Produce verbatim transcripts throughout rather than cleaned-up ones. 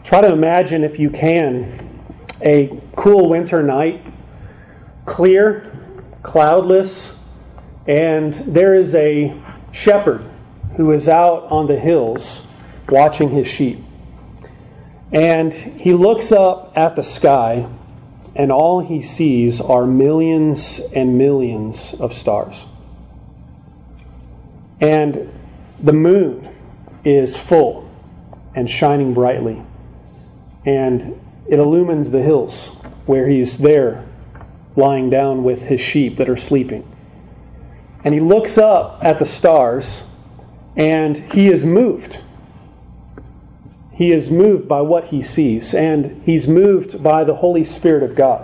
Try to imagine, if you can, a cool winter night, clear, cloudless, and there is a shepherd who is out on the hills watching his sheep. And he looks up at the sky, and all he sees are millions and millions of stars. And the moon is full and shining brightly. And it illumines the hills where he's there lying down with his sheep that are sleeping. And he looks up at the stars and he is moved. He is moved by what he sees, and he's moved by the Holy Spirit of God.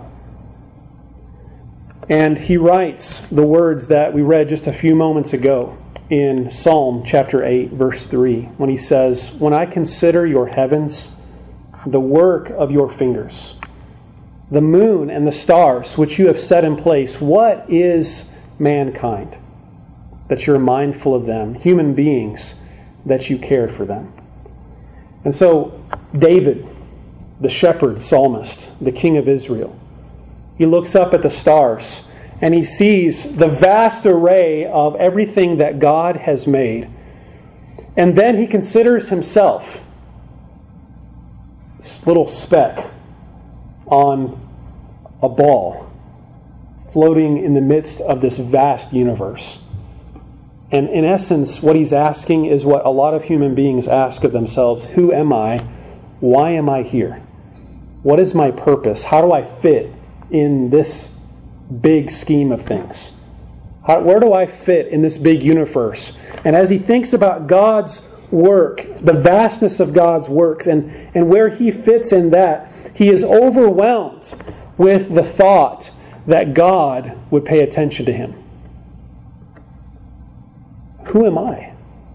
And he writes the words that we read just a few moments ago in Psalm chapter eight, verse three, when he says, "When I consider your heavens, the work of your fingers, the moon and the stars which you have set in place, what is mankind that you're mindful of them, human beings that you care for them?" And so David, the shepherd psalmist, the king of Israel, he looks up at the stars and he sees the vast array of everything that God has made. And then he considers himself this little speck on a ball floating in the midst of this vast universe. And in essence, what he's asking is what a lot of human beings ask of themselves. Who am I? Why am I here? What is my purpose? How do I fit in this big scheme of things? How, where do I fit in this big universe? And as he thinks about God's work, the vastness of God's works, and, and where he fits in that, he is overwhelmed with the thought that God would pay attention to him. Who am I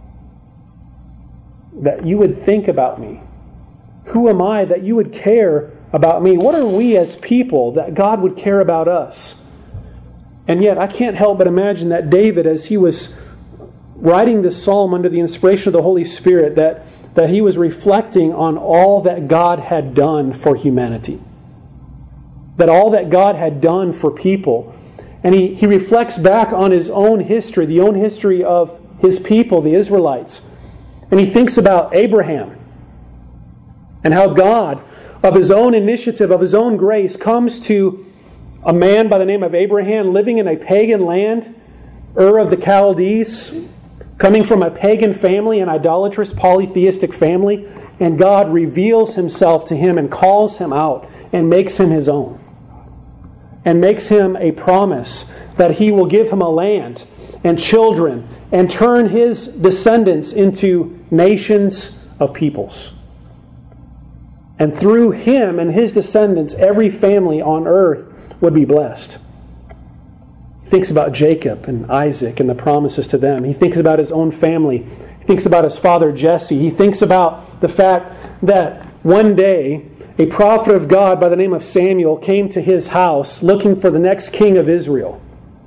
that you would think about me? Who am I that you would care about me? What are we as people that God would care about us? And yet I can't help but imagine that David, as he was writing this psalm under the inspiration of the Holy Spirit, that, that he was reflecting on all that God had done for humanity. That all that God had done for people. And he, he reflects back on his own history, the own history of his people, the Israelites. And he thinks about Abraham and how God, of his own initiative, of his own grace, comes to a man by the name of Abraham living in a pagan land, Ur of the Chaldees, coming from a pagan family, an idolatrous, polytheistic family. And God reveals himself to him and calls him out and makes him his own. And makes him a promise that he will give him a land and children and turn his descendants into nations of peoples. And through him and his descendants, every family on earth would be blessed. He thinks about Jacob and Isaac and the promises to them. He thinks about his own family. He thinks about his father Jesse. He thinks about the fact that one day a prophet of God by the name of Samuel came to his house looking for the next king of Israel.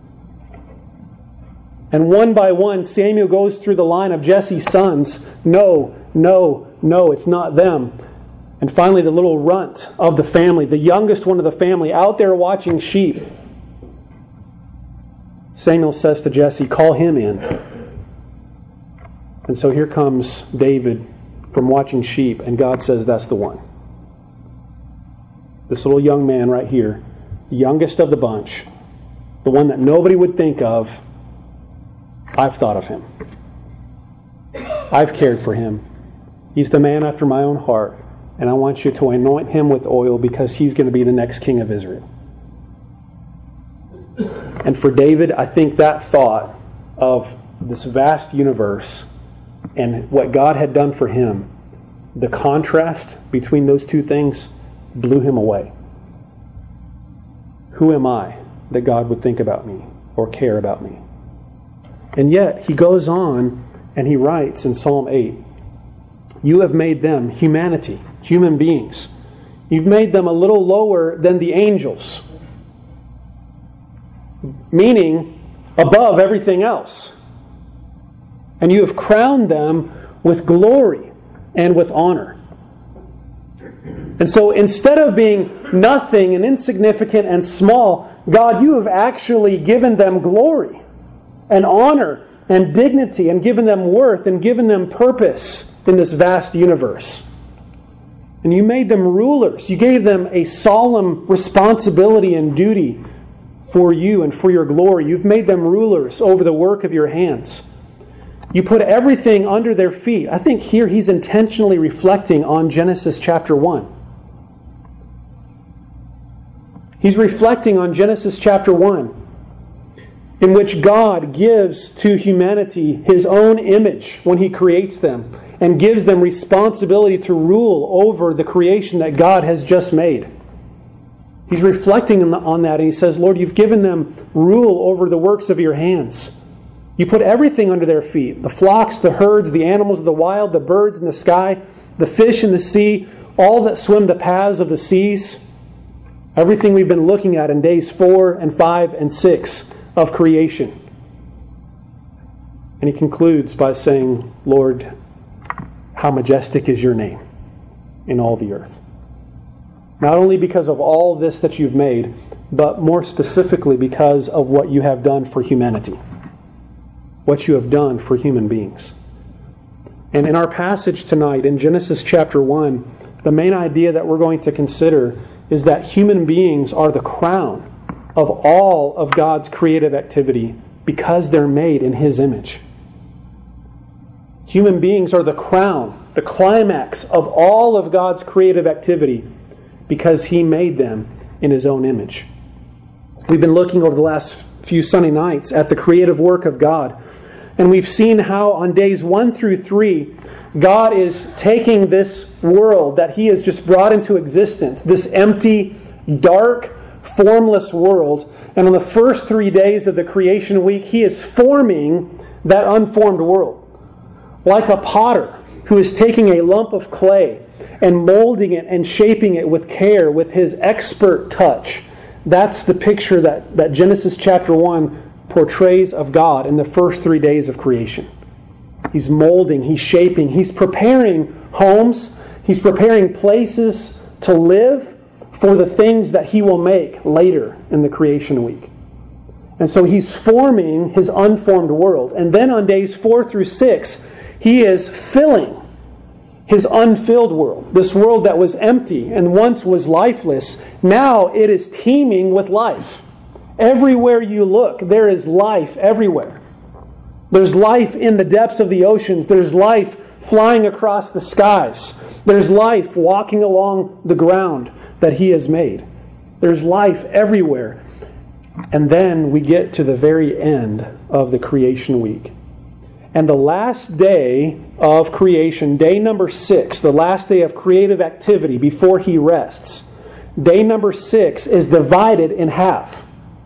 And one by one, Samuel goes through the line of Jesse's sons. No, no, no, it's not them. And finally, the little runt of the family, the youngest one of the family, out there watching sheep. Samuel says to Jesse, "Call him in." And so here comes David from watching sheep, and God says, "That's the one." This little young man right here, the youngest of the bunch, the one that nobody would think of, I've thought of him. I've cared for him. He's the man after my own heart, and I want you to anoint him with oil because he's going to be the next king of Israel. And for David, I think that thought of this vast universe and what God had done for him, the contrast between those two things blew him away. Who am I that God would think about me or care about me? And yet, he goes on and he writes in Psalm eight, "You have made them, humanity, human beings, you've made them a little lower than the angels." Meaning, above everything else. "And you have crowned them with glory and with honor." And so instead of being nothing and insignificant and small, God, you have actually given them glory and honor and dignity and given them worth and given them purpose in this vast universe. And you made them rulers. You gave them a solemn responsibility and duty for you and for your glory. You've made them rulers over the work of your hands. You put everything under their feet. I think here he's intentionally reflecting on Genesis chapter one. He's reflecting on Genesis chapter one, in which God gives to humanity His own image when He creates them and gives them responsibility to rule over the creation that God has just made. He's reflecting on that, and he says, Lord, you've given them rule over the works of your hands. You put everything under their feet. The flocks, the herds, the animals of the wild, the birds in the sky, the fish in the sea, all that swim the paths of the seas. Everything we've been looking at in days four and five and six of creation. And he concludes by saying, Lord, how majestic is your name in all the earth. Not only because of all this that you've made, but more specifically because of what you have done for humanity. What you have done for human beings. And in our passage tonight, in Genesis chapter one, the main idea that we're going to consider is that human beings are the crown of all of God's creative activity because they're made in His image. Human beings are the crown, the climax of all of God's creative activity because He made them in His own image. We've been looking over the last few Sunday nights at the creative work of God. And we've seen how on days one through three, God is taking this world that He has just brought into existence, this empty, dark, formless world. And on the first three days of the creation week, He is forming that unformed world. Like a potter who is taking a lump of clay and molding it and shaping it with care, with his expert touch. That's the picture that, that Genesis chapter one portrays of God in the first three days of creation. He's molding, He's shaping, He's preparing homes, He's preparing places to live for the things that He will make later in the creation week. And so He's forming His unformed world. And then on days four through six, He is filling His unfilled world. This world that was empty and once was lifeless, now it is teeming with life. Everywhere you look, there is life everywhere. There's life in the depths of the oceans. There's life flying across the skies. There's life walking along the ground that He has made. There's life everywhere. And then we get to the very end of the creation week. And the last day of creation, day number six, the last day of creative activity before He rests, day number six is divided in half.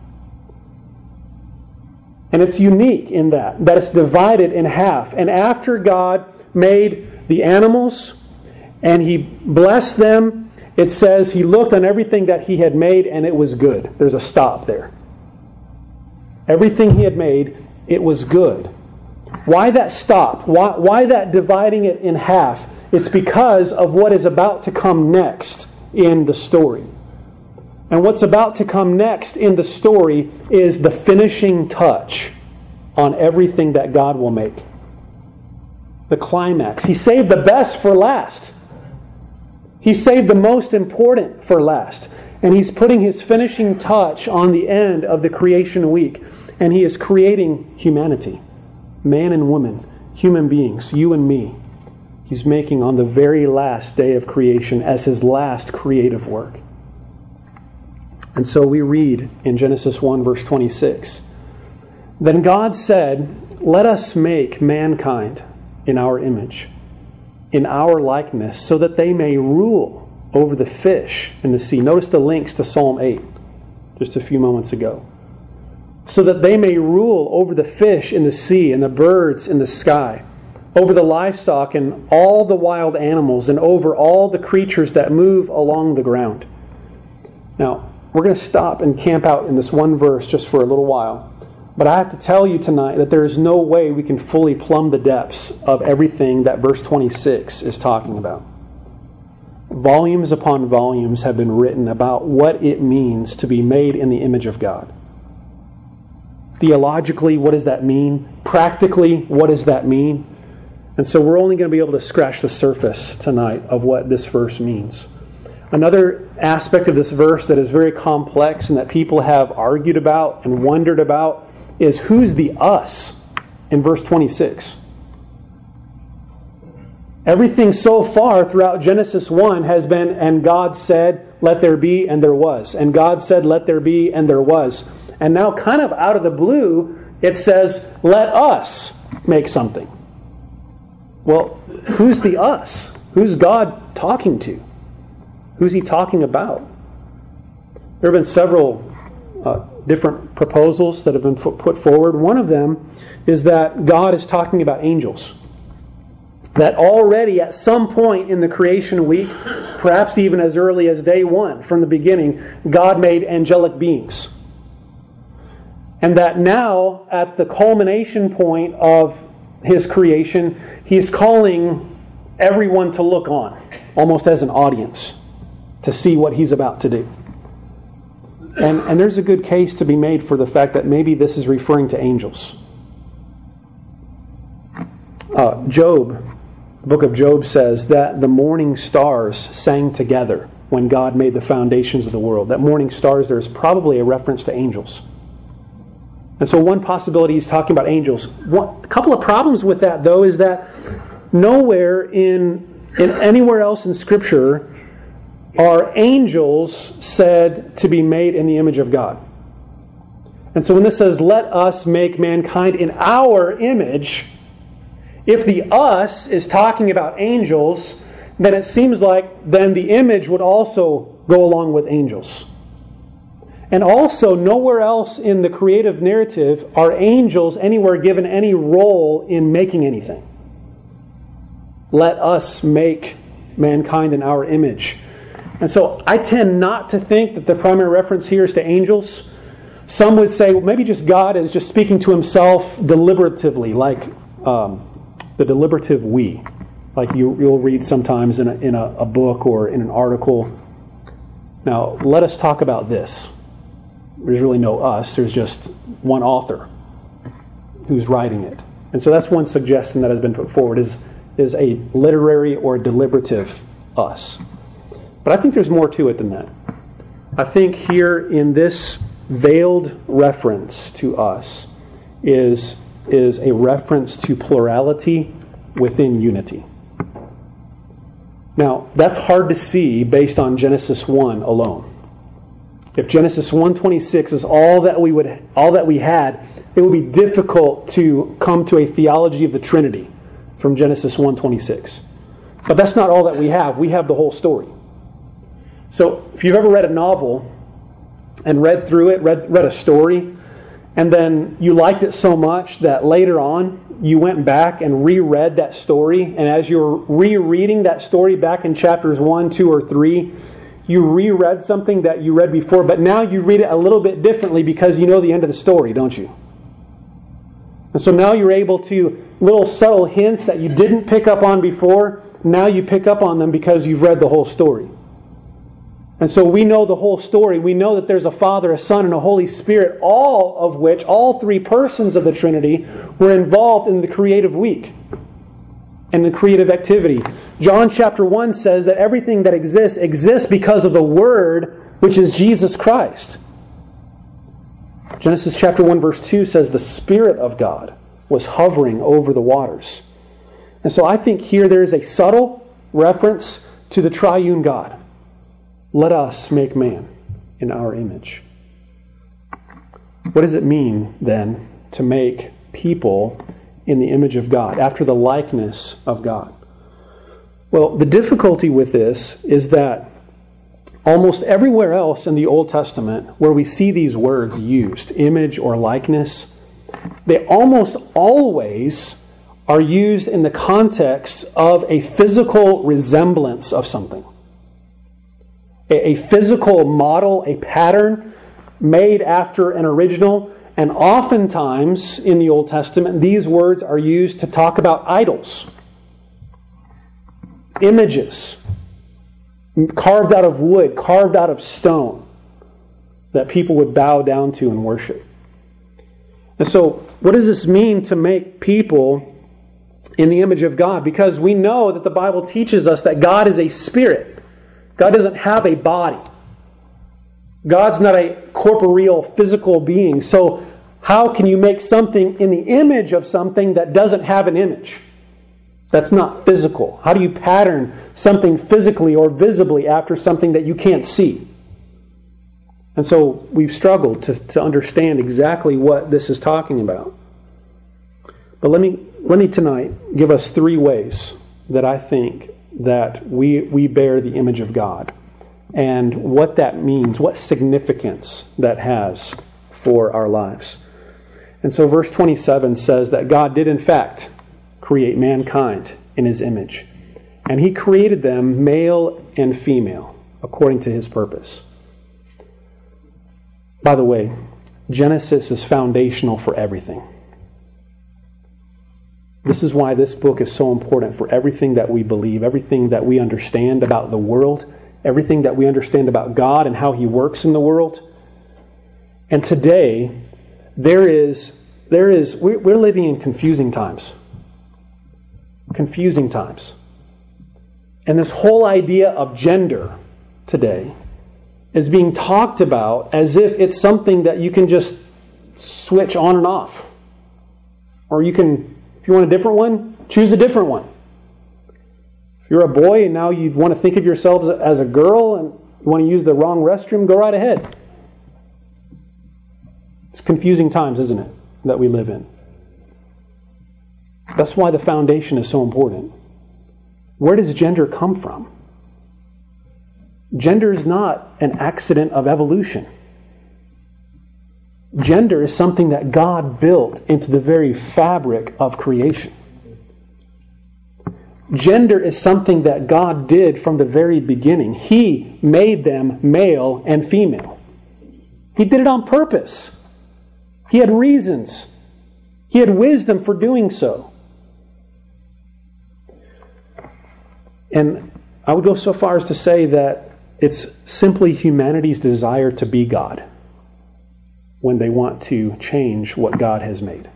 And it's unique in that, that it's divided in half. And after God made the animals and He blessed them, it says He looked on everything that He had made and it was good. There's a stop there. Everything He had made, it was good. Why that stop? Why, why that dividing it in half? It's because of what is about to come next in the story. And what's about to come next in the story is the finishing touch on everything that God will make. The climax. He saved the best for last. He saved the most important for last. And He's putting His finishing touch on the end of the creation week. And He is creating humanity. Man and woman, human beings, you and me. He's making on the very last day of creation as His last creative work. And so we read in Genesis one verse twenty-six, Then God said, Let us make mankind in our image, in our likeness, so that they may rule over the fish in the sea. Notice the links to Psalm eight just a few moments ago. So that they may rule over the fish in the sea and the birds in the sky, over the livestock and all the wild animals, and over all the creatures that move along the ground. Now, we're going to stop and camp out in this one verse just for a little while. But I have to tell you tonight that there is no way we can fully plumb the depths of everything that verse twenty-six is talking about. volumes upon volumes have been written about what it means to be made in the image of God. Theologically, what does that mean? Practically, what does that mean? And so we're only going to be able to scratch the surface tonight of what this verse means. Another aspect of this verse that is very complex and that people have argued about and wondered about is who's the us in verse twenty-six. Everything so far throughout Genesis one has been, and God said, let there be, and there was. And God said, let there be, and there was. And now, kind of out of the blue, it says, let us make something. Well, who's the us? Who's God talking to? Who's He talking about? There have been several uh, different proposals that have been put forward. One of them is that God is talking about angels. That already at some point in the creation week, perhaps even as early as day one, from the beginning, God made angelic beings. And that now, at the culmination point of His creation, He's calling everyone to look on, almost as an audience, to see what He's about to do. And, and there's a good case to be made for the fact that maybe this is referring to angels. Uh, Job, the book of Job says that the morning stars sang together when God made the foundations of the world. That morning stars, there's probably a reference to angels. And so one possibility he's talking about angels. One, a couple of problems with that, though, is that nowhere in, in anywhere else in Scripture are angels said to be made in the image of God. And so when this says, let us make mankind in our image, if the us is talking about angels, then it seems like then the image would also go along with angels. And also, nowhere else in the creative narrative are angels anywhere given any role in making anything. Let us make mankind in our image. And so I tend not to think that the primary reference here is to angels. Some would say, well, maybe just God is just speaking to Himself deliberatively, like um, the deliberative we. Like you, you'll read sometimes in, a, in a, a book or in an article. Now, let us talk about this. There's really no us. There's just one author who's writing it. And so that's one suggestion that has been put forward is, is a literary or deliberative us. But I think there's more to it than that. I think here in this veiled reference to us is, is a reference to plurality within unity. Now, that's hard to see based on Genesis one alone. If Genesis one twenty-six is all that we would all that we had, it would be difficult to come to a theology of the Trinity from Genesis one twenty-six. But that's not all that we have. We have the whole story. So if you've ever read a novel and read through it, read, read a story, and then you liked it so much that later on you went back and reread that story, and as you're rereading that story back in chapters one, two, or three, you reread something that you read before, but now you read it a little bit differently because you know the end of the story, don't you? And so now you're able to, little subtle hints that you didn't pick up on before, now you pick up on them because you've read the whole story. And so we know the whole story. We know that there's a Father, a Son, and a Holy Spirit, all of which, all three persons of the Trinity, were involved in the creative week and the creative activity. John chapter one says that everything that exists exists because of the Word, which is Jesus Christ. Genesis chapter one verse two says the Spirit of God was hovering over the waters. And so I think here there is a subtle reference to the triune God. Let us make man in our image. What does it mean then to make people in the image of God, after the likeness of God? Well, the difficulty with this is that almost everywhere else in the Old Testament where we see these words used, image or likeness, they almost always are used in the context of a physical resemblance of something. A, a physical model, a pattern made after an original. And oftentimes in the Old Testament, these words are used to talk about idols, images. carved out of wood, carved out of stone, that people would bow down to and worship. And so, what does this mean to make people in the image of God? Because we know that the Bible teaches us that God is a spirit. God doesn't have a body. God's not a corporeal, physical being. So, how can you make something in the image of something that doesn't have an image? That's not physical. How do you pattern something physically or visibly after something that you can't see? And so we've struggled to, to understand exactly what this is talking about. But let me let me tonight give us three ways that I think that we we bear the image of God, and what that means, what significance that has for our lives. And so verse twenty-seven says that God did in fact create mankind in His image, and He created them male and female according to His purpose. By the way, Genesis is foundational for everything. This is why this book is so important for everything that we believe, everything that we understand about the world, everything that we understand about God and how He works in the world. And today, there is, there is, we're living in confusing times. Confusing times. And this whole idea of gender today is being talked about as if it's something that you can just switch on and off. Or you can, if you want a different one, choose a different one. If you're a boy and now you want to think of yourself as a girl and you want to use the wrong restroom, go right ahead. It's confusing times, isn't it, that we live in. That's why the foundation is so important. Where does gender come from? Gender is not an accident of evolution. Gender is something that God built into the very fabric of creation. Gender is something that God did from the very beginning. He made them male and female. He did it on purpose. He had reasons. He had wisdom for doing so. And I would go so far as to say that it's simply humanity's desire to be God when they want to change what God has made.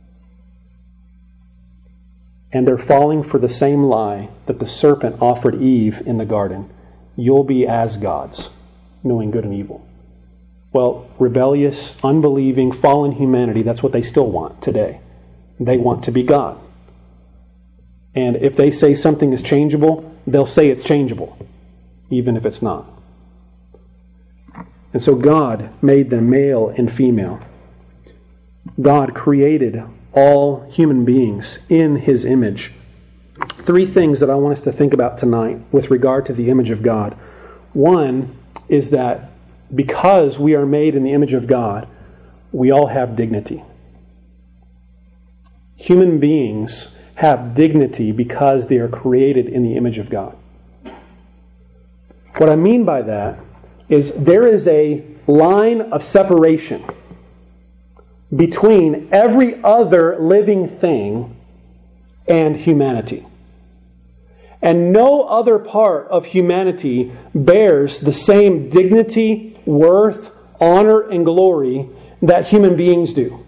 And they're falling for the same lie that the serpent offered Eve in the garden. You'll be as gods, knowing good and evil. Well, rebellious, unbelieving, fallen humanity, that's what they still want today. They want to be God. And if they say something is changeable, they'll say it's changeable, even if it's not. And so God made them male and female. God created all human beings in His image. Three things that I want us to think about tonight with regard to the image of God. One is that because we are made in the image of God, we all have dignity. Human beings have dignity because they are created in the image of God. What I mean by that is there is a line of separation between every other living thing and humanity. And no other part of humanity bears the same dignity, worth, honor, and glory that human beings do.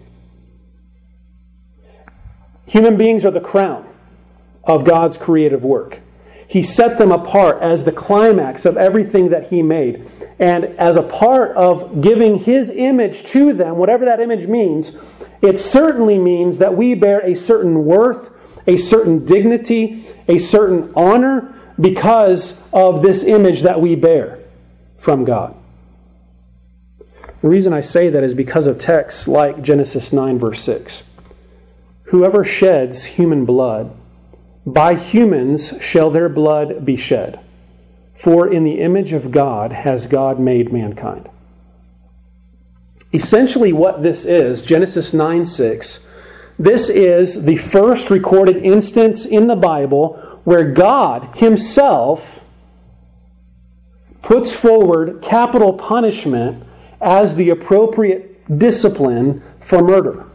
Human beings are the crown of God's creative work. He set them apart as the climax of everything that He made. And as a part of giving His image to them, whatever that image means, it certainly means that we bear a certain worth, a certain dignity, a certain honor because of this image that we bear from God. The reason I say that is because of texts like Genesis nine verse six. Whoever sheds human blood, by humans shall their blood be shed. For in the image of God has God made mankind. Essentially what this is, Genesis nine six, this is the first recorded instance in the Bible where God Himself puts forward capital punishment as the appropriate discipline for murder.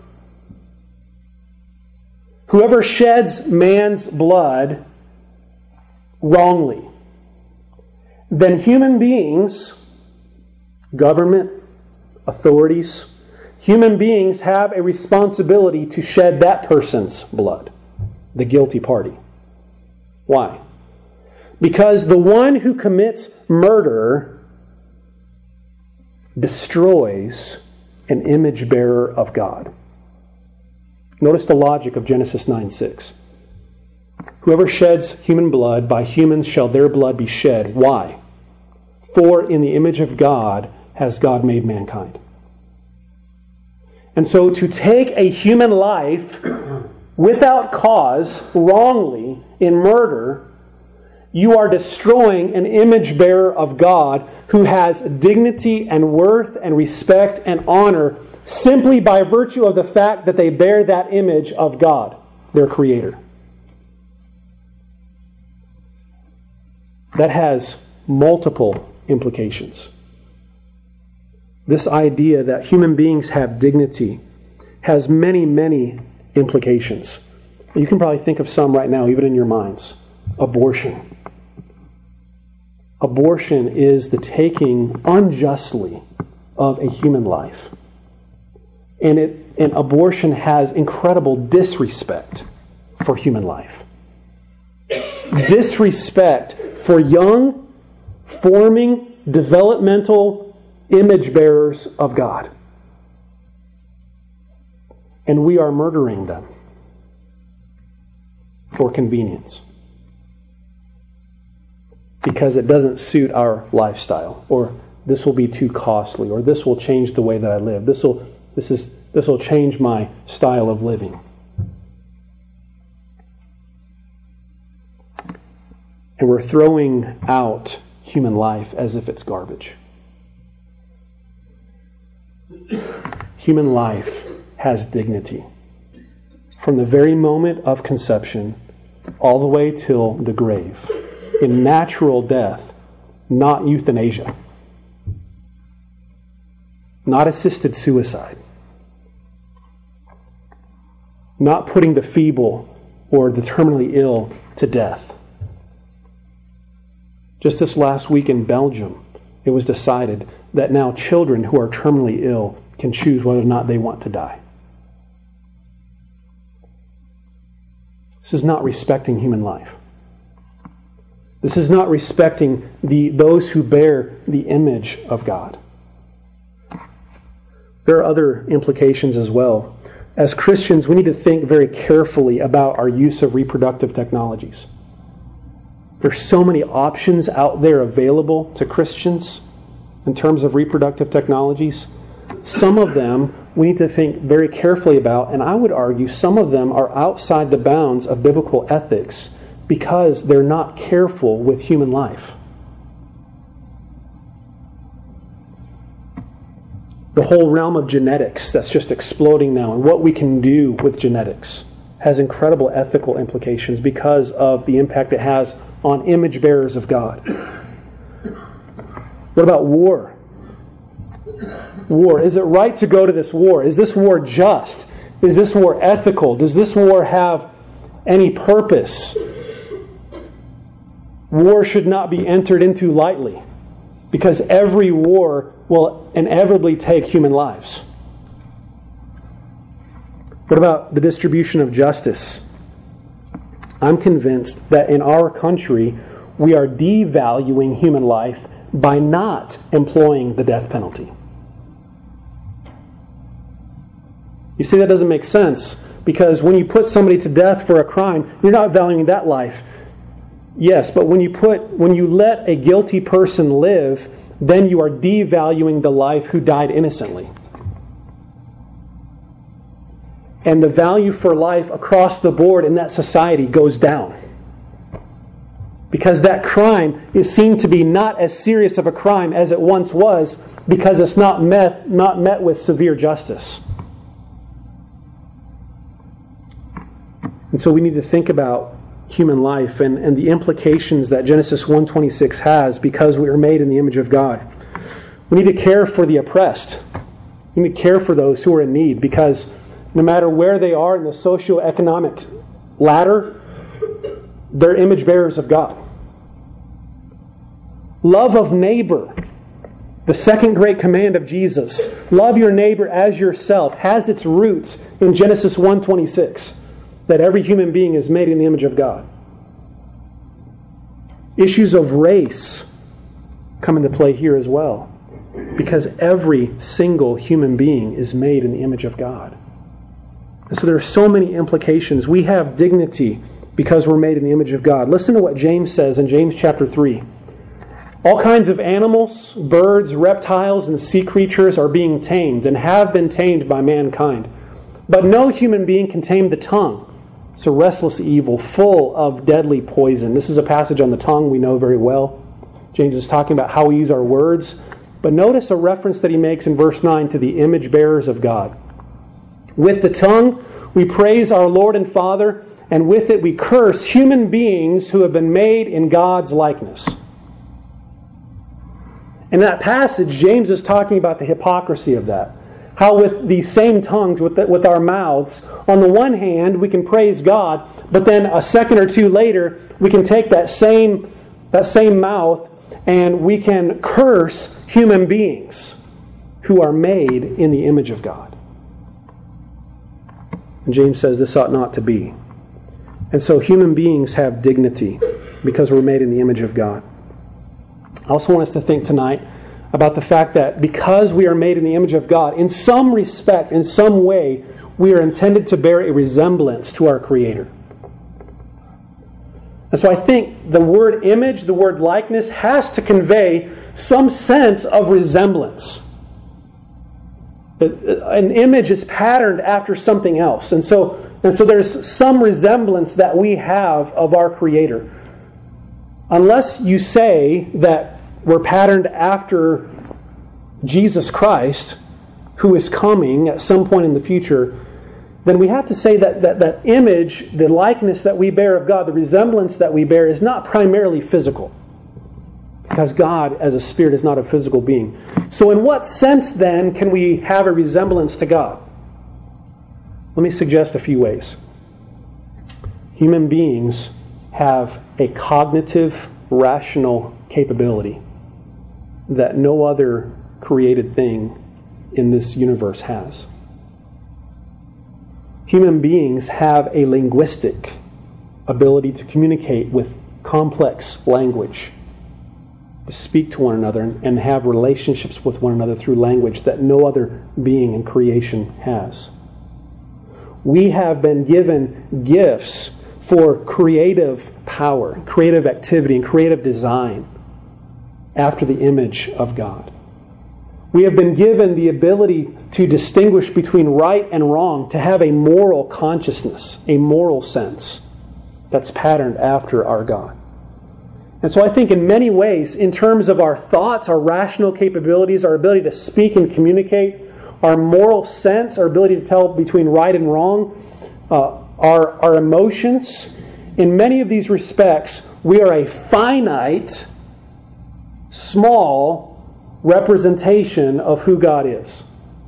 Whoever sheds man's blood wrongly. then human beings, government, authorities, human beings have a responsibility to shed that person's blood, the guilty party. Why? Because the one who commits murder destroys an image bearer of God. Notice the logic of Genesis nine six. Whoever sheds human blood, by humans shall their blood be shed. Why? For in the image of God has God made mankind. And so to take a human life without cause, wrongly, in murder, you are destroying an image bearer of God who has dignity and worth and respect and honor simply by virtue of the fact that they bear that image of God, their Creator. That has multiple implications. This idea that human beings have dignity has many, many implications. You can probably think of some right now, even in your minds. Abortion. Abortion is the taking unjustly of a human life. And it and abortion has incredible disrespect for human life. Disrespect for young, forming, developmental image bearers of God. And we are murdering them for convenience. Because it doesn't suit our lifestyle, or this will be too costly, or this will change the way that I live. This will this is this will change my style of living. And we're throwing out human life as if it's garbage. Human life has dignity. From the very moment of conception all the way till the grave. In natural death, not euthanasia. Not assisted suicide. Not putting the feeble or the terminally ill to death. Just this last week in Belgium, it was decided that now children who are terminally ill can choose whether or not they want to die. This is not respecting human life. This is not respecting the those who bear the image of God. There are other implications as well. As Christians, we need to think very carefully about our use of reproductive technologies. There's so many options out there available to Christians in terms of reproductive technologies. Some of them we need to think very carefully about, and I would argue some of them are outside the bounds of biblical ethics because they're not careful with human life. The whole realm of genetics that's just exploding now, and what we can do with genetics, has incredible ethical implications because of the impact it has on image bearers of God. What about war? War. Is it right to go to this war? Is this war just? Is this war ethical? Does this war have any purpose? War should not be entered into lightly, because every war will inevitably take human lives. What about the distribution of justice? I'm convinced that in our country, we are devaluing human life by not employing the death penalty. You see, that doesn't make sense, because when you put somebody to death for a crime, you're not valuing that life. Yes, but when you put when you let a guilty person live, then you are devaluing the life who died innocently. And the value for life across the board in that society goes down. Because that crime is seen to be not as serious of a crime as it once was, because it's not met, not met with severe justice. And so we need to think about human life and, and the implications that Genesis one twenty-six has because we are made in the image of God. We need to care for the oppressed. We need to care for those who are in need, because no matter where they are in the socioeconomic ladder, they're image bearers of God. Love of neighbor, the second great command of Jesus, love your neighbor as yourself, has its roots in Genesis one twenty-six, that every human being is made in the image of God. Issues of race come into play here as well, because every single human being is made in the image of God. And so there are so many implications. We have dignity because we're made in the image of God. Listen to what James says in James chapter three. All kinds of animals, birds, reptiles, and sea creatures are being tamed and have been tamed by mankind. But no human being can tame the tongue. It's a restless evil full of deadly poison. This is a passage on the tongue we know very well. James is talking about how we use our words. But notice a reference that he makes in verse nine to the image bearers of God. With the tongue we praise our Lord and Father, and with it we curse human beings who have been made in God's likeness. In that passage, James is talking about the hypocrisy of that. How with these same tongues, with the, with our mouths, on the one hand, we can praise God, but then a second or two later, we can take that same, that same mouth and we can curse human beings who are made in the image of God. And James says this ought not to be. And so human beings have dignity because we're made in the image of God. I also want us to think tonight about the fact that because we are made in the image of God, in some respect, in some way, we are intended to bear a resemblance to our Creator. And so I think the word image, the word likeness, has to convey some sense of resemblance. An image is patterned after something else. And so, and so there's some resemblance that we have of our Creator. Unless you say that we're patterned after Jesus Christ, who is coming at some point in the future, then we have to say that, that that image, the likeness that we bear of God, the resemblance that we bear, is not primarily physical. Because God, as a spirit, is not a physical being. So in what sense, then, can we have a resemblance to God? Let me suggest a few ways. Human beings have a cognitive, rational capability that no other created thing in this universe has. Human beings have a linguistic ability to communicate with complex language, to speak to one another and have relationships with one another through language that no other being in creation has. We have been given gifts for creative power, creative activity, and creative design after the image of God. We have been given the ability to distinguish between right and wrong, to have a moral consciousness, a moral sense that's patterned after our God. And so I think in many ways, in terms of our thoughts, our rational capabilities, our ability to speak and communicate, our moral sense, our ability to tell between right and wrong, uh, our, our emotions, in many of these respects, we are a finite, small representation of who God is.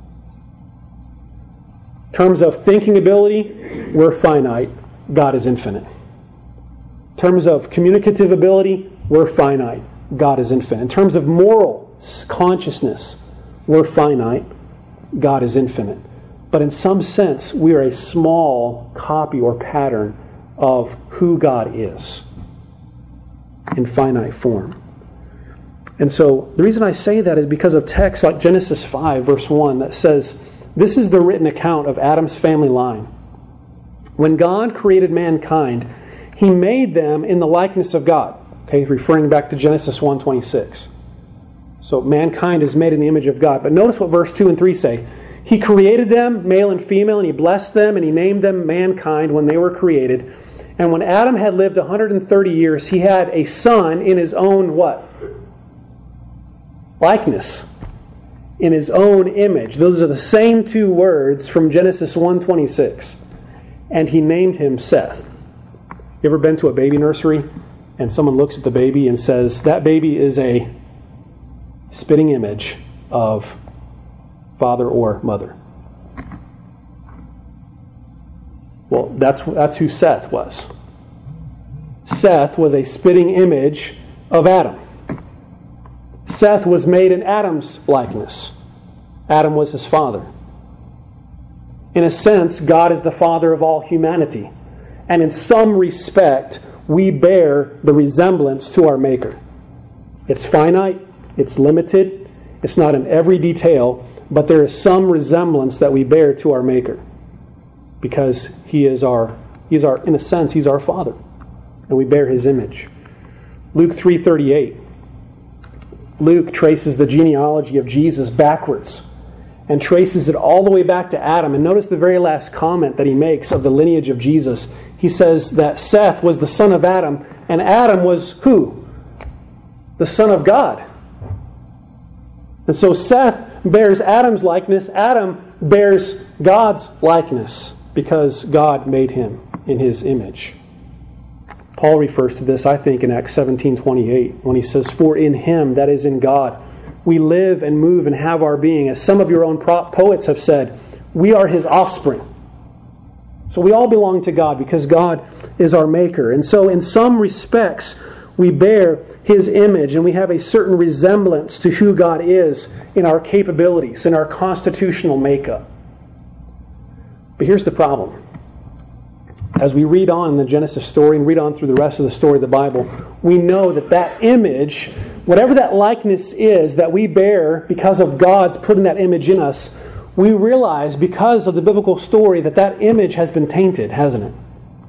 In terms of thinking ability, we're finite. God is infinite. In terms of communicative ability, we're finite. God is infinite. In terms of moral consciousness, we're finite. God is infinite. But in some sense, we are a small copy or pattern of who God is in finite form. And so the reason I say that is because of texts like Genesis five, verse one, that says, this is the written account of Adam's family line. When God created mankind, He made them in the likeness of God. Okay, referring back to Genesis one twenty-six. So mankind is made in the image of God. But notice what verse two and three say. He created them, male and female, and He blessed them, and He named them mankind when they were created. And when Adam had lived one hundred thirty years, he had a son in his own what? Likeness. In his own image. Those are the same two words from Genesis one twenty-six. And He named him Seth. You ever been to a baby nursery and someone looks at the baby and says, that baby is a spitting image of father or mother? Well, that's that's who Seth was. Seth was a spitting image of Adam. Seth was made in Adam's likeness. Adam was his father. In a sense, God is the father of all humanity. And in some respect, we bear the resemblance to our Maker. It's finite, it's limited, it's not in every detail, but there is some resemblance that we bear to our Maker. Because He is our, He is our, in a sense, He's our Father. And we bear His image. Luke three thirty-eight. Luke traces the genealogy of Jesus backwards and traces it all the way back to Adam. And notice the very last comment that he makes of the lineage of Jesus. He says that Seth was the son of Adam, and Adam was who? The son of God. And so Seth bears Adam's likeness. Adam bears God's likeness because God made him in His image. Paul refers to this, I think, in Acts seventeen twenty-eight when he says, "For in Him, that is in God, we live and move and have our being." As some of your own poets have said, we are His offspring. So we all belong to God because God is our Maker. And so in some respects, we bear His image and we have a certain resemblance to who God is in our capabilities, in our constitutional makeup. But here's the problem. As we read on in the Genesis story and read on through the rest of the story of the Bible, we know that that image, whatever that likeness is that we bear because of God's putting that image in us, we realize because of the biblical story that that image has been tainted, hasn't it?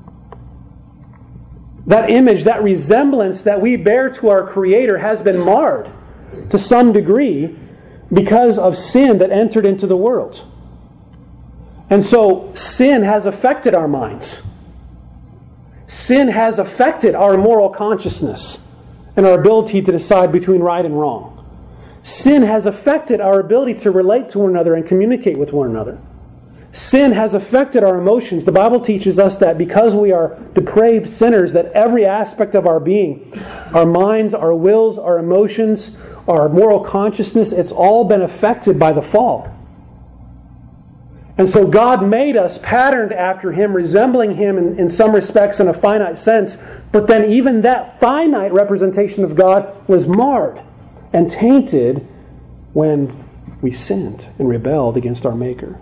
That image, that resemblance that we bear to our Creator has been marred to some degree because of sin that entered into the world. And so sin has affected our minds. Sin has affected our moral consciousness and our ability to decide between right and wrong. Sin has affected our ability to relate to one another and communicate with one another. Sin has affected our emotions. The Bible teaches us that because we are depraved sinners, that every aspect of our being, our minds, our wills, our emotions, our moral consciousness, it's all been affected by the fall. And so God made us patterned after Him, resembling Him in, in some respects in a finite sense. But then even that finite representation of God was marred and tainted when we sinned and rebelled against our Maker.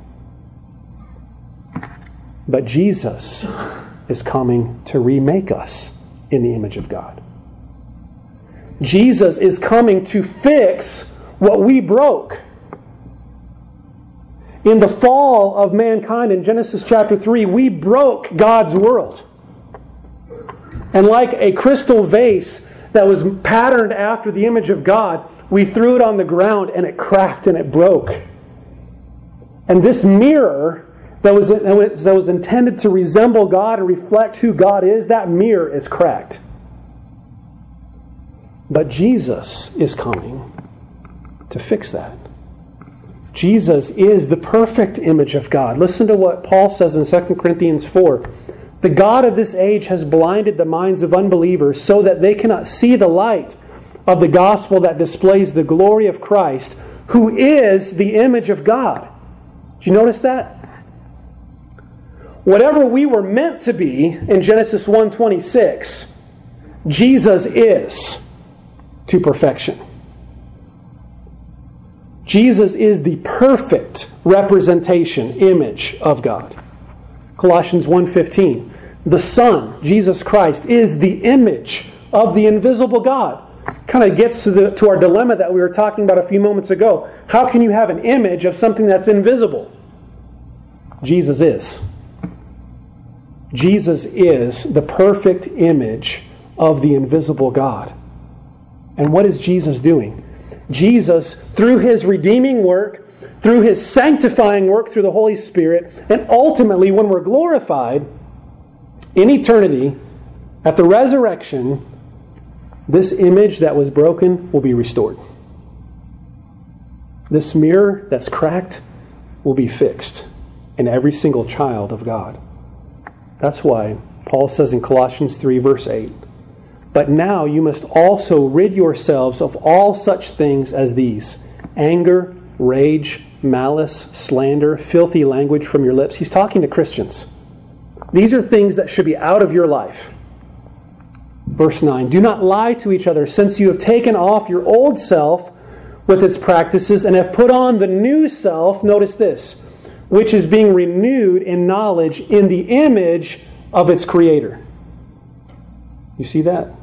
But Jesus is coming to remake us in the image of God. Jesus is coming to fix what we broke. In the fall of mankind in Genesis chapter three, we broke God's world. And like a crystal vase that was patterned after the image of God, we threw it on the ground and it cracked and it broke. And this mirror that was, that was intended to resemble God and reflect who God is, that mirror is cracked. But Jesus is coming to fix that. Jesus is the perfect image of God. Listen to what Paul says in Second Corinthians four. The God of this age has blinded the minds of unbelievers so that they cannot see the light of the gospel that displays the glory of Christ, who is the image of God. Did you notice that? Whatever we were meant to be in Genesis one twenty-six, Jesus is to perfection. Jesus is the perfect representation, image of God. Colossians one fifteen. The Son, Jesus Christ, is the image of the invisible God. Kind of gets to, the, to our dilemma that we were talking about a few moments ago. How can you have an image of something that's invisible? Jesus is. Jesus is the perfect image of the invisible God. And what is Jesus doing? Jesus, through His redeeming work, through His sanctifying work through the Holy Spirit, and ultimately when we're glorified in eternity, at the resurrection, this image that was broken will be restored. This mirror that's cracked will be fixed in every single child of God. That's why Paul says in Colossians three, verse eight, "But now you must also rid yourselves of all such things as these: anger, rage, malice, slander, filthy language from your lips." He's talking to Christians. These are things that should be out of your life. Verse nine, do not lie to each other, since you have taken off your old self with its practices and have put on the new self, notice this, which is being renewed in knowledge in the image of its creator. You see that?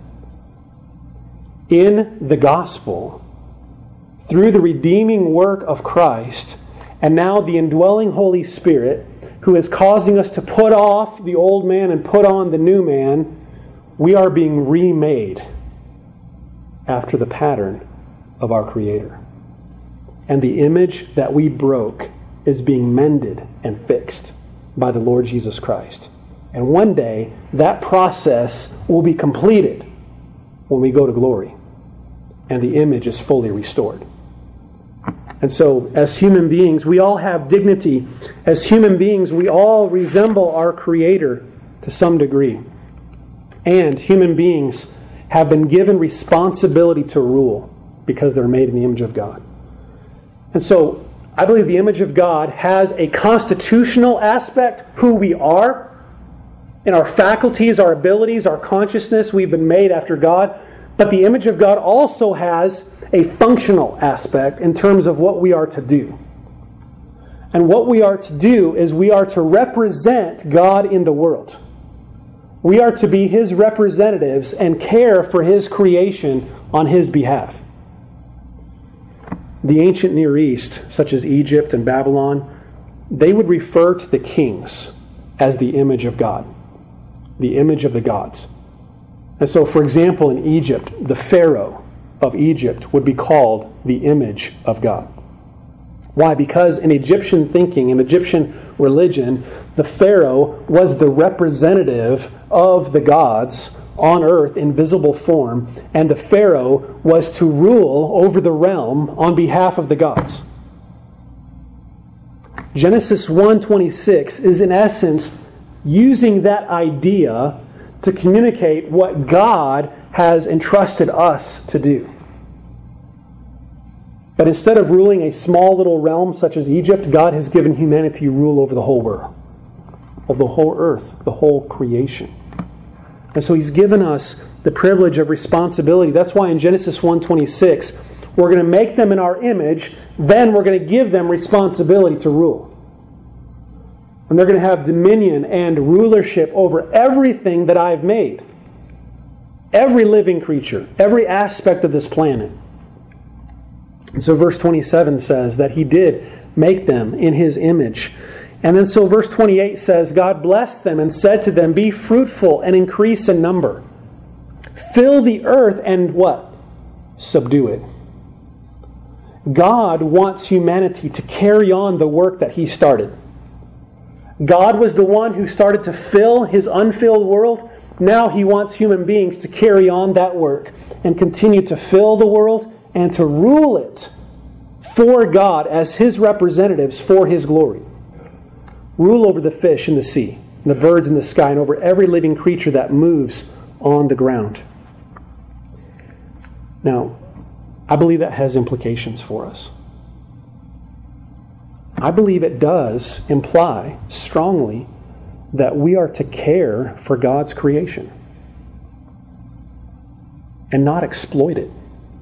In the gospel, through the redeeming work of Christ, and now the indwelling Holy Spirit, who is causing us to put off the old man and put on the new man, we are being remade after the pattern of our Creator. And the image that we broke is being mended and fixed by the Lord Jesus Christ. And one day, that process will be completed when we go to glory, and the image is fully restored. And so, as human beings, we all have dignity. As human beings, we all resemble our Creator to some degree. And human beings have been given responsibility to rule because they're made in the image of God. And so, I believe the image of God has a constitutional aspect, who we are, in our faculties, our abilities, our consciousness. We've been made after God. But the image of God also has a functional aspect in terms of what we are to do. And what we are to do is we are to represent God in the world. We are to be His representatives and care for His creation on His behalf. The ancient Near East, such as Egypt and Babylon, they would refer to the kings as the image of God, the image of the gods. And so, for example, in Egypt, the Pharaoh of Egypt would be called the image of God. Why? Because in Egyptian thinking, in Egyptian religion, the Pharaoh was the representative of the gods on earth in visible form, and the Pharaoh was to rule over the realm on behalf of the gods. Genesis one twenty-six is in essence using that idea to communicate what God has entrusted us to do. But instead of ruling a small little realm such as Egypt, God has given humanity rule over the whole world, of the whole earth, the whole creation. And so He's given us the privilege of responsibility. That's why in Genesis one twenty-six, we're going to make them in our image, then we're going to give them responsibility to rule. And they're going to have dominion and rulership over everything that I've made. Every living creature, every aspect of this planet. And so verse twenty-seven says that He did make them in His image. And then so verse twenty-eight says, God blessed them and said to them, be fruitful and increase in number. Fill the earth and what? Subdue it. God wants humanity to carry on the work that He started. God was the one who started to fill His unfilled world. Now He wants human beings to carry on that work and continue to fill the world and to rule it for God as His representatives for His glory. Rule over the fish in the sea, and the birds in the sky, and over every living creature that moves on the ground. Now, I believe that has implications for us. I believe it does imply strongly that we are to care for God's creation and not exploit it.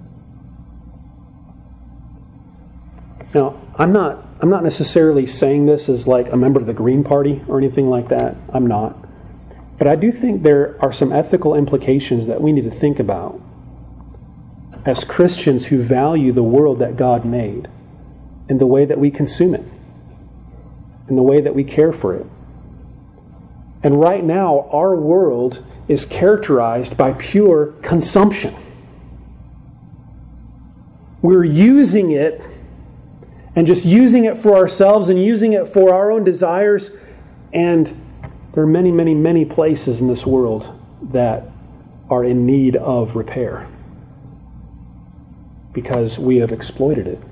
Now, I'm not I'm not necessarily saying this as like a member of the Green Party or anything like that. I'm not. But I do think there are some ethical implications that we need to think about as Christians who value the world that God made and the way that we consume it and the way that we care for it. And right now, our world is characterized by pure consumption. We're using it and just using it for ourselves and using it for our own desires. And there are many, many, many places in this world that are in need of repair because we have exploited it.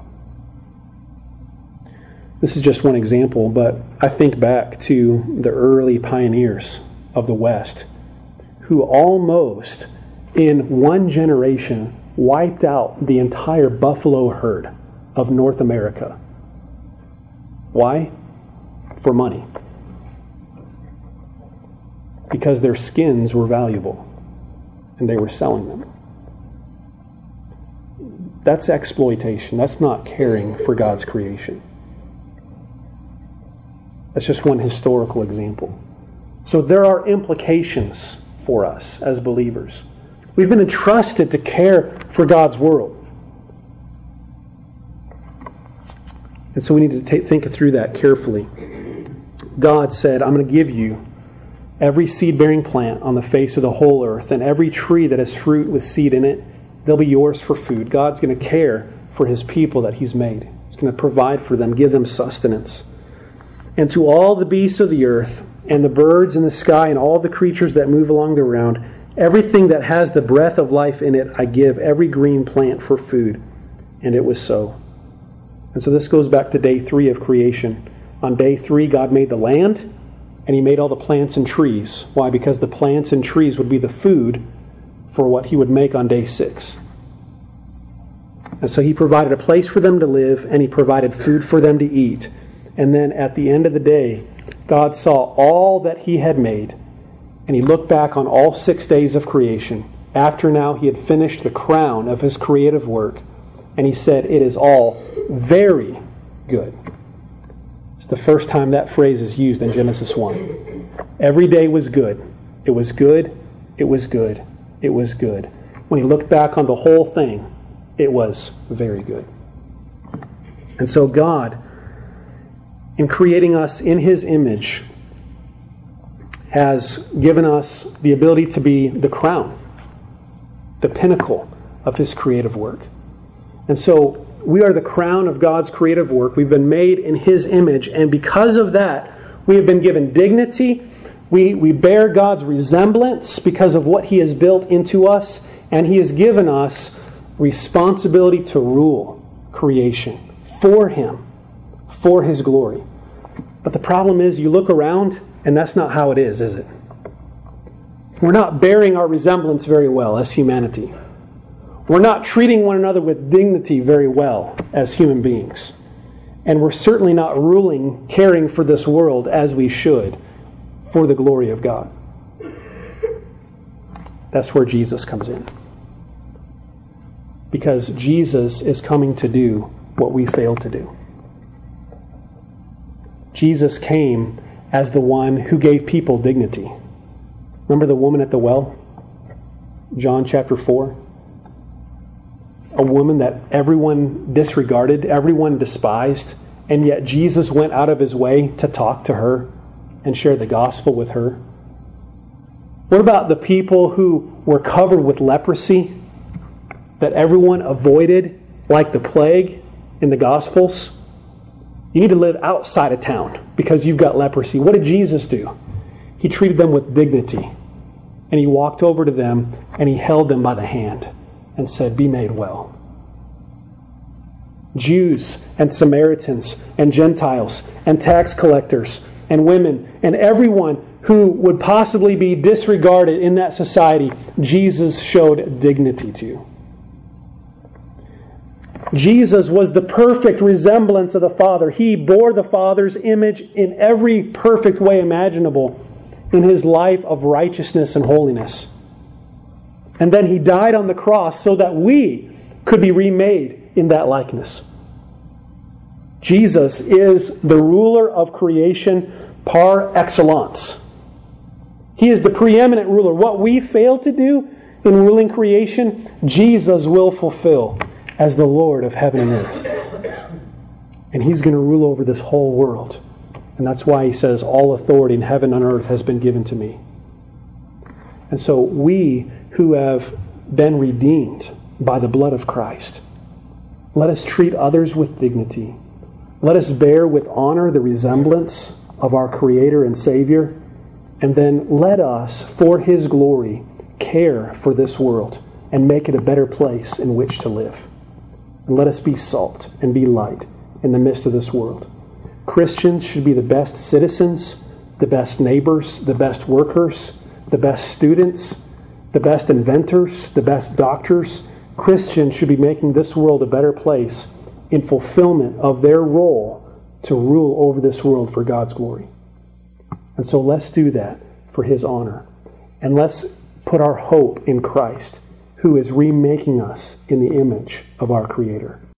This is just one example, but I think back to the early pioneers of the West who almost in one generation wiped out the entire buffalo herd of North America. Why? For money. Because their skins were valuable. and they were selling them. That's exploitation. That's not caring for God's creation. That's just one historical example. So there are implications for us as believers. We've been entrusted to care for God's world. And so we need to take, think through that carefully. God said, I'm going to give you every seed-bearing plant on the face of the whole earth, and every tree that has fruit with seed in it, they'll be yours for food. God's going to care for His people that He's made. He's going to provide for them, give them sustenance. And to all the beasts of the earth, and the birds in the sky, and all the creatures that move along the ground, everything that has the breath of life in it, I give every green plant for food. And it was so. And so this goes back to day three of creation. On day three, God made the land, and He made all the plants and trees. Why? Because the plants and trees would be the food for what He would make on day six. And so He provided a place for them to live, and He provided food for them to eat. And then at the end of the day, God saw all that He had made, and He looked back on all six days of creation, after now He had finished the crown of His creative work, and He said, it is all very good. It's the first time that phrase is used in Genesis one. Every day was good. It was good. It was good. It was good. When He looked back on the whole thing, it was very good. And so God, in creating us in His image, has given us the ability to be the crown, the pinnacle of His creative work. And so we are the crown of God's creative work. We've been made in His image, and because of that, we have been given dignity. We, we bear God's resemblance because of what He has built into us, and He has given us responsibility to rule creation for Him, for His glory. But the problem is, you look around, and that's not how it is, is it? We're not bearing our resemblance very well as humanity. We're not treating one another with dignity very well as human beings. And we're certainly not ruling, caring for this world as we should for the glory of God. That's where Jesus comes in. Because Jesus is coming to do what we failed to do. Jesus came as the one who gave people dignity. Remember the woman at the well? John chapter four. A woman that everyone disregarded, everyone despised, and yet Jesus went out of His way to talk to her and share the gospel with her. What about the people who were covered with leprosy that everyone avoided like the plague in the Gospels? You need to live outside of town because you've got leprosy. What did Jesus do? He treated them with dignity, and He walked over to them and He held them by the hand and said, be made well. Jews and Samaritans and Gentiles and tax collectors and women and everyone who would possibly be disregarded in that society, Jesus showed dignity to. Jesus was the perfect resemblance of the Father. He bore the Father's image in every perfect way imaginable in His life of righteousness and holiness. And then He died on the cross so that we could be remade in that likeness. Jesus is the ruler of creation par excellence. He is the preeminent ruler. What we fail to do in ruling creation, Jesus will fulfill as the Lord of heaven and earth. And He's going to rule over this whole world. And that's why He says, all authority in heaven and earth has been given to me. And so we who have been redeemed by the blood of Christ, let us treat others with dignity. Let us bear with honor the resemblance of our Creator and Savior. And then let us, for His glory, care for this world and make it a better place in which to live. And let us be salt and be light in the midst of this world. Christians should be the best citizens, the best neighbors, the best workers, the best students, the best inventors, the best doctors. Christians should be making this world a better place in fulfillment of their role to rule over this world for God's glory. And so let's do that for His honor. And let's put our hope in Christ, who is remaking us in the image of our Creator.